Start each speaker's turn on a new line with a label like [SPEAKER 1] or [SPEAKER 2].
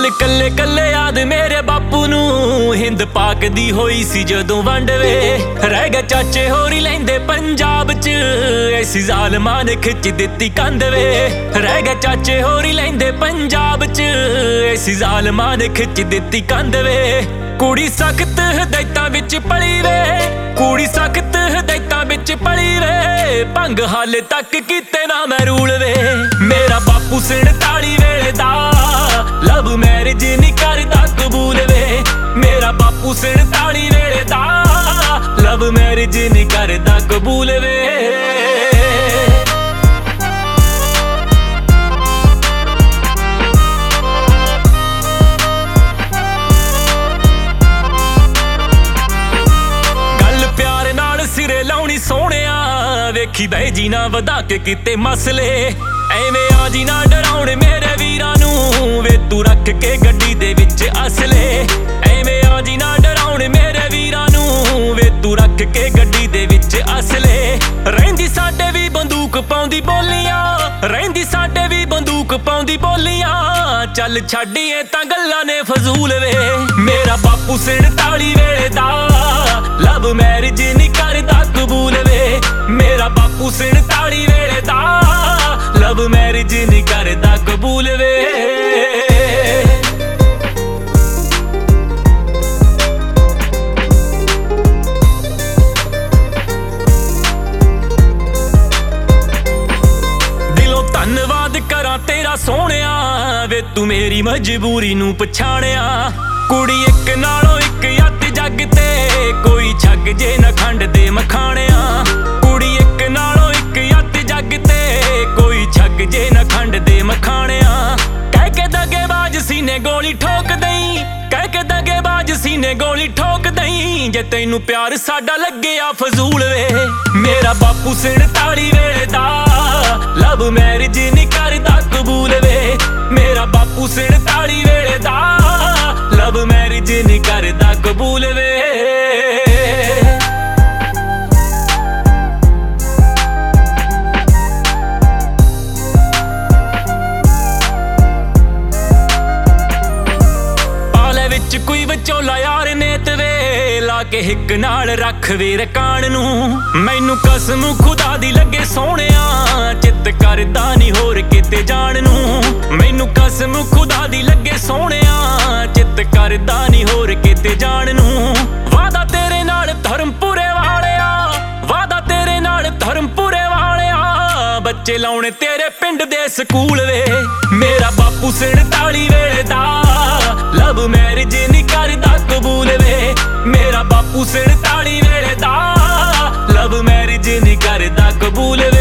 [SPEAKER 1] ਕੱਲੇ ਕੱਲੇ ਯਾਦ ਮੇਰੇ ਬਾਪੂ ਨੂੰ ਹਿੰਦ ਪਾਕ ਦੀ ਹੋਈ ਸੀ ਜਦੋਂ ਵੰਡ ਵੇ। ਰਹਿ ਗਏ ਚਾਚੇ ਹੋਰੀ ਲੈਂਦੇ ਪੰਜਾਬ 'ਚ ਐਸੀ ਜ਼ਾਲਮਾਂ ਨੇ ਖਿੱਚ ਦਿੱਤੀ ਕੰਧ ਵੇ। ਰਹਿ ਗਏ ਚਾਚੇ ਹੋਰੀ ਲੈਂਦੇ ਪੰਜਾਬ 'ਚ ਐਸੀ ਜ਼ਾਲਮਾਂ ਨੇ ਖਿੱਚ ਦਿੱਤੀ ਕੰਧ ਵੇ। ਕੁੜੀ ਸਖਤ ਹਦਾਇਤਾਂ ਵਿੱਚ ਪਲੀ ਵੇ, ਕੁੜੀ ਸਖਤ ਹਦਾਇਤਾਂ ਵਿੱਚ ਪਲੀ ਵੇ। ਭੰਗ ਹਾਲੇ ਤੱਕ ਕੀਤੇ ਨਾ ਮੈਂ ਰੂਲ ਵੇ। ਮੇਰਾ ਬਾਪੂ 47 ਵੇਲੇ ਦਾ ਲਵ ਮੈਰਿਜ ਨਹੀਂ ਕਰਦਾ ਕਬੂਲ ਵੇ। ਮੇਰਾ ਬਾਪੂ 47 ਵੇਲੇ ਦਾ ਲਵ ਮੈਰਿਜ ਨਹੀਂ ਕਰਦਾ ਕਬੂਲ ਵੇ। ਸਿਰੇ ਲਾਉਣੀ ਸੋਹਣਿਆ ਵੇਖੀ ਬਹਿ ਜੀ ਨਾ ਵਧਾ ਕੇ ਕਿਤੇ ਮਸਲੇ। ਐਵੇਂ ਆ ਜੀ ਨਾ ਡਰਾਉਣ ਮੇਰੇ ਵੀਰਾਂ ਨੂੰ ਵੇ ਤੂੰ ਰੱਖ ਕੇ ਗੱਡੀ ਦੇ ਵਿੱਚ ਅਸਲੇ। ਐਵੇਂ ਆ ਜੀ ਨਾ ਡਰਾਉਣ ਮੇਰੇ ਵੀਰਾਂ ਨੂੰ ਵੇ ਤੂੰ ਰੱਖ ਕੇ ਗੱਡੀ ਦੇ ਵਿੱਚ ਅਸਲੇ। ਰਹਿੰਦੀ ਸਾਡੇ ਵੀ ਬੰਦੂਕ ਪਾਉਂਦੀ ਬੋਲੀਆਂ, ਰਹਿੰਦੀ ਸਾਡੇ ਵੀ ਬੰਦੂਕ ਪਾਉਂਦੀ ਬੋਲੀਆਂ। ਚੱਲ ਛੱਡੀਏ ਤਾਂ ਗੱਲਾਂ ਨੇ ਫਜ਼ੂਲ ਵੇ। ਮੇਰਾ ਬਾਪੂ 47 ਵੇਲੇ ਦਾ ਲਵ ਮੈਰਿਜ ਨਹੀਂ ਕਰਦਾ ਕਬੂਲ ਵੇ। ਮੇਰਾ ਬਾਪੂ 47 ਵੇਲੇ ਦਾ ਲਵ ਮੈਰਿਜ ਨਹੀਂ ਕਰਦਾ ਕਬੂਲ ਵੇ। ਦਿਲੋਂ ਧੰਨਵਾਦ ਕਰਾਂ ਤੇਰਾ ਸੋਹਣਿਆ ਵੇ ਤੂੰ ਮੇਰੀ ਮਜਬੂਰੀ ਨੂੰ ਪਛਾਣਿਆ। ਕੁੜੀ ਇੱਕ ਨਾਲੋਂ ਇੱਕ ਯੱਤ ਜੱਗ ਤੇ ਕੋਈ ਛੱਗ ਜੇ ਨਾ ਖੰਡ ਦੇ ਮਖਾਣਿਆ। ਕੁੜੀ ਇੱਕ ਨਾਲੋਂ ਇੱਕ ਯੱਤ ਜੱਗ ਤੇ ਕੋਈ ਛੱਗ ਜੇ ਨਾ ਖੰਡ ਦੇ ਮਖਾਣਿਆ। ਕਹਿ ਕੇ ਦਗੇਬਾਜ਼ ਸੀਨੇ ਗੋਲੀ ਠੋਕ ਦਈ, ਕਹਿ ਕੇ ਦਗੇਬਾਜ਼ ਸੀਨੇ ਗੋਲੀ ਠੋਕ ਦਈ। ਜੇ ਤੈਨੂੰ ਪਿਆਰ ਸਾਡਾ ਲੱਗਿਆ ਫਜ਼ੂਲ ਵੇ। ਮੇਰਾ ਬਾਪੂ 47 ਵੇਲੇ ਦਾ ਲਵ ਮੈਰਿਜ ਨਹੀਂ ਕਰਦਾ ਕਬੂਲ ਵੇ। ਮੇਰਾ ਬਾਪੂ 47 ਵੇਲੇ ਦਾ ਲਵ ਮੈਰਿਜ ਨਹੀਂ ਕਰਦਾ ਕਬੂਲ ਵੇ। ਪਾਲੇ ਵਿੱਚ ਕੋਈ ਵਿਚੋਲਾ ਯਾਰ ਨੇਤ ਵੇ ਲਾ ਕੇ ਹਿੱਕ ਨਾਲ ਰੱਖ ਵੇ ਰਕਾਨ ਨੂੰ। ਮੈਨੂੰ ਕਸਮ ਖੁਦਾ ਦੀ ਲੱਗੇ ਸੋਹਣਿਆ ਚਿੱਤ ਕਰਦਾ ਨਹੀਂ ਹੋਰ ਕਿਤੇ ਜਾਣ ਨੂੰ। ਮੈਨੂੰ ਕਸਮ ਖੁਦਾ ਦੀ ਲੱਗੇ ਸੋਹਣਿਆ ਚਿੱਤ ਕਰਦਾ ਨਹੀਂ ਹੋਰ ਕਿਤੇ ਜਾਣ ਨੂੰ। ਵਾਦਾ ਤੇਰੇ ਨਾਲ ਧਰਮਪੁਰੇ ਵਾਲਿਆ, ਵਾਦਾ ਤੇਰੇ ਨਾਲ ਧਰਮਪੁਰੇ ਵਾਲਿਆ। ਬੱਚੇ ਲਾਉਣੇ ਤੇਰੇ ਪਿੰਡ ਦੇ ਸਕੂਲ ਵੇ। ਮੇਰਾ ਬਾਪੂ 47 ਵੇਲੇ ਦਾ ਲਵ ਮੈਰਿਜ ਨਹੀਂ ਕਰਦਾ ਕਬੂਲ ਵੇ। ਮੇਰਾ ਬਾਪੂ 47 ਵੇਲੇ ਦਾ ਲਵ ਮੈਰਿਜ ਨਹੀਂ ਕਰਦਾ ਕਬੂਲ ਵੇ।